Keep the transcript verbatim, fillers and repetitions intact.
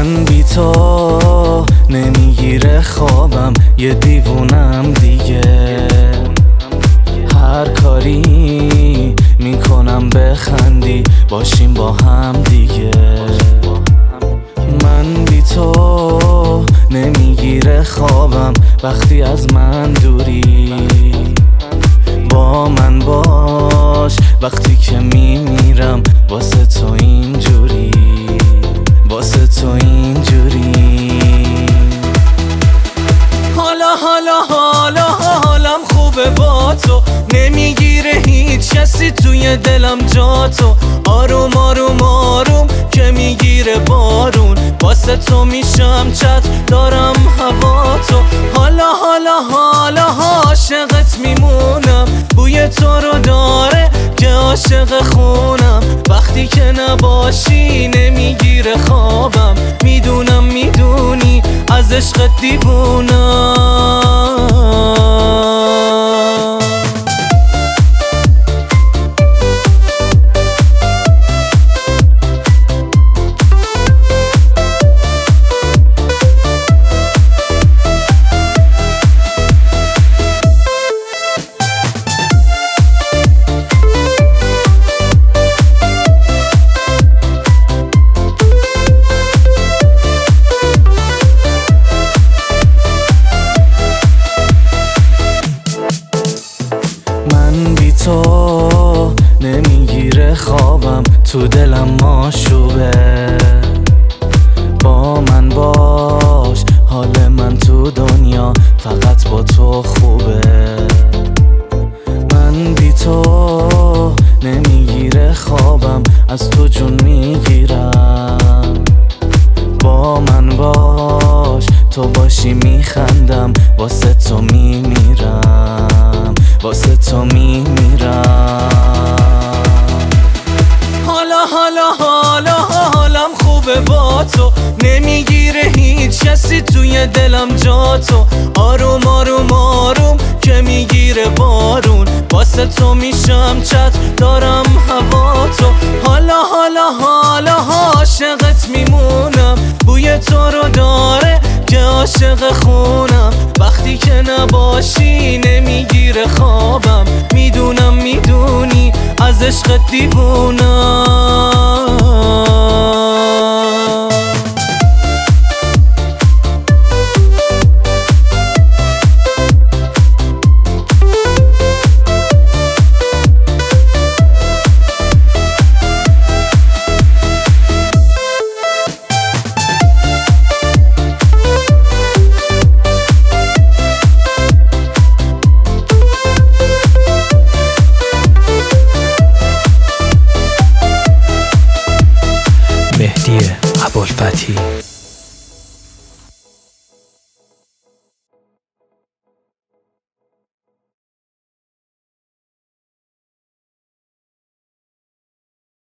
من بی تو نمیگیره خوابم، یه دیوونم دیگه. هر کاری میکنم بخندی، باشیم با هم دیگه. من بی تو نمیگیره خوابم وقتی از من دوری. با من باش وقتی که میمیرم، واسه تو اینجوری، واسه تو اینجوری. حالا حالا حالا حالم خوبه با تو، نمیگیره هیچ کسی توی دلم جا تو. آروم آروم آروم که میگیره بارون، واسه تو میشم چتر، دارم هوا تو. حالا حالا حالا عاشقت میمونم، بوی تو رو داره که عاشق خونم. وقتی که نباشی نمیگیره خوابم، میدونم میدونی از عشقت دیوونم. من بی تو نمیگیره خوابم، تو دلم ماشوبه. با من باش، حال من تو دنیا فقط با تو خوبه. من بی تو نمیگیره خوابم، از تو جون میگیرم. با من باش، تو باشی میخندم، واسه تو میمیرم، واسه تو میمیرم. حالا حالا حالا حالم خوبه با تو، نمیگیره هیچ کسی توی دلم جا تو. آروم آروم آروم که میگیره بارون، واسه تو میشم چتر، دارم هوا تو. حالا حالا حالا عاشقت میمونم، بوی تو رو داره که عاشق خونم. وقتی که نباشی نمیگیره خوابم، میدونم میدونی از عشقت دیوونم. مهدی ابوالفتحی.